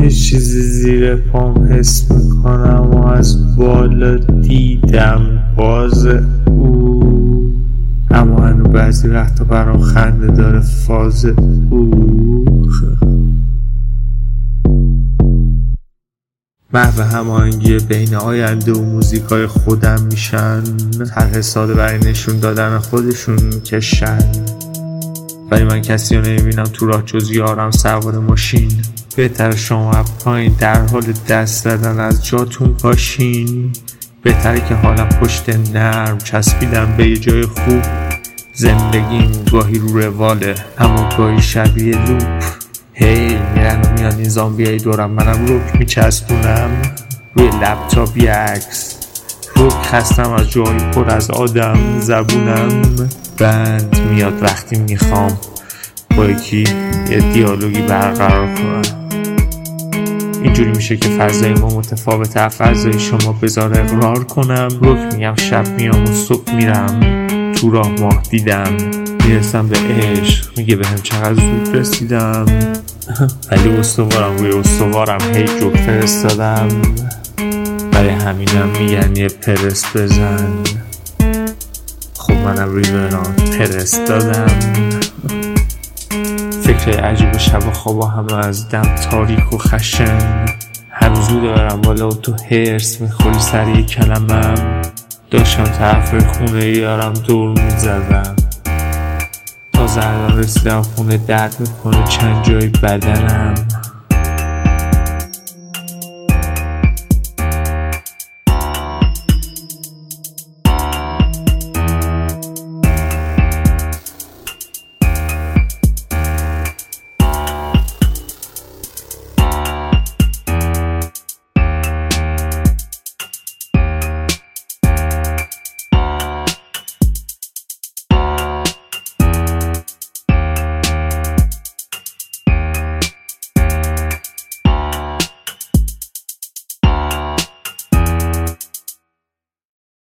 یه چیزی زیر پام حس میکنم و از بالا دیدم باز اما هنو بعضی وقتا برام خنده داره فاز محو هماهنگی بین آینده و موزیکای خودم میشن، طرح ساده برای نشون دادن خودشون میکشن، ولی من کسی رو نمیبینم تو راه جز یارم سوار ماشین. بهتر شما پایین در حال دست زدن از جاتون باشین، بهتره که حالم پشت نرم چسبیدم به یه جای خوب. زندگیم گاهی رو رواله اما گاهی شبیه لوپ، هی میرن و میان این زامبیای دورم، منم روک میچسبونم روی لپتاپ یه عکس. روک خستم از جایی پر از آدم، زبونم بند میاد وقتی میخوام با یکی یه دیالوگی برقرار کنم. اینجوری میشه که فضای ما متفاوته از فضای شما، بذار اقرار کنم. روک میگم شب میام و صبح میرم، تو راه ماه دیدم، میرسم به عشق میگه بهم چقدر زود رسیدم، ولی استوارم روی استوارم هی جوک فرستادم، برای همینم میگن یه پرس بزن. خب منم روی بران پرس دادم. فکر عجیب شب و خوابا همه از دم تاریک و خشن، هر زوده برم بالا و تو هرس میخوری سر یک کلمم. داشتم طرف خونه یارم دور میزدم، تا الان رسیدم خونه درد میکنه چند جای بدنم.